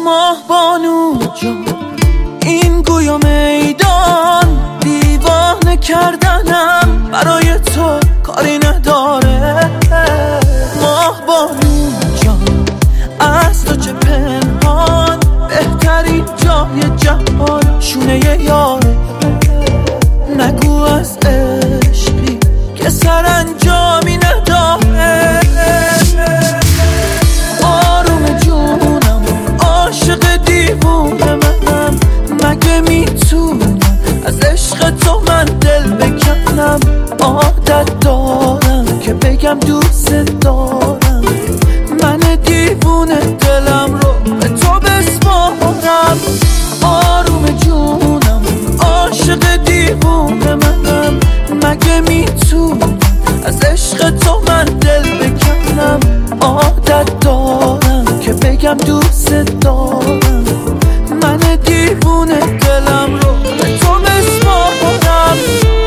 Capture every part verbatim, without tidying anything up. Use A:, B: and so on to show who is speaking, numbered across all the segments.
A: ماه بانو جان، این گویا میدان دیوانه کردنم برای تو کاری نداره. ماه بانو جان، از تو چه پنهان، بهترین جای جهان شونه یاره. نگو از عشقی که سرانجامی نداره. آروم جونم، عاشق دیوونه منم، مگه میتونم از عشق تو من دل بکنم؟ عادت دارم که بگم دوست دارم، من دیوونه دلم رو به تو بسپارم. آروم جونم، عاشق دیوونه منم، مگه میتونم از عشق تو من دل بکنم؟ عادت دارم که بگم دوست دارم، من دیوونه دلم رو به تو بسپارم.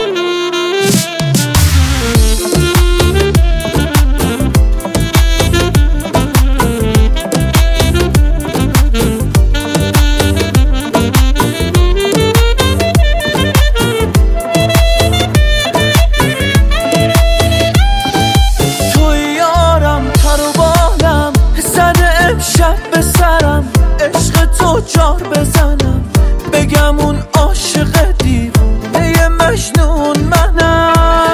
A: شب به سرم عشق تو جار بزنم، بگم اون عاشق دیوونه مجنون منم.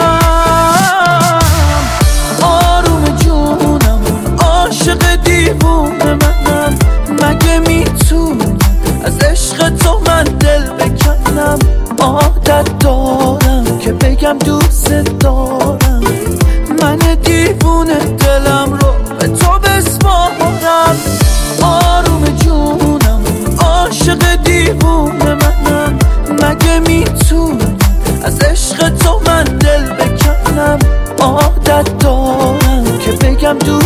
A: آروم جونم، عاشق دیوونه منم، مگه میتونم از عشق تو من دل بکنم؟ عادت دارم که بگم دوست دارم، من دیوونه دلم رو به تو بسپارم. آروم جونم، عاشق دیوونه منم، مگه میتونم از عشق تو من دل بکنم؟ عادت دارم که بگم دوست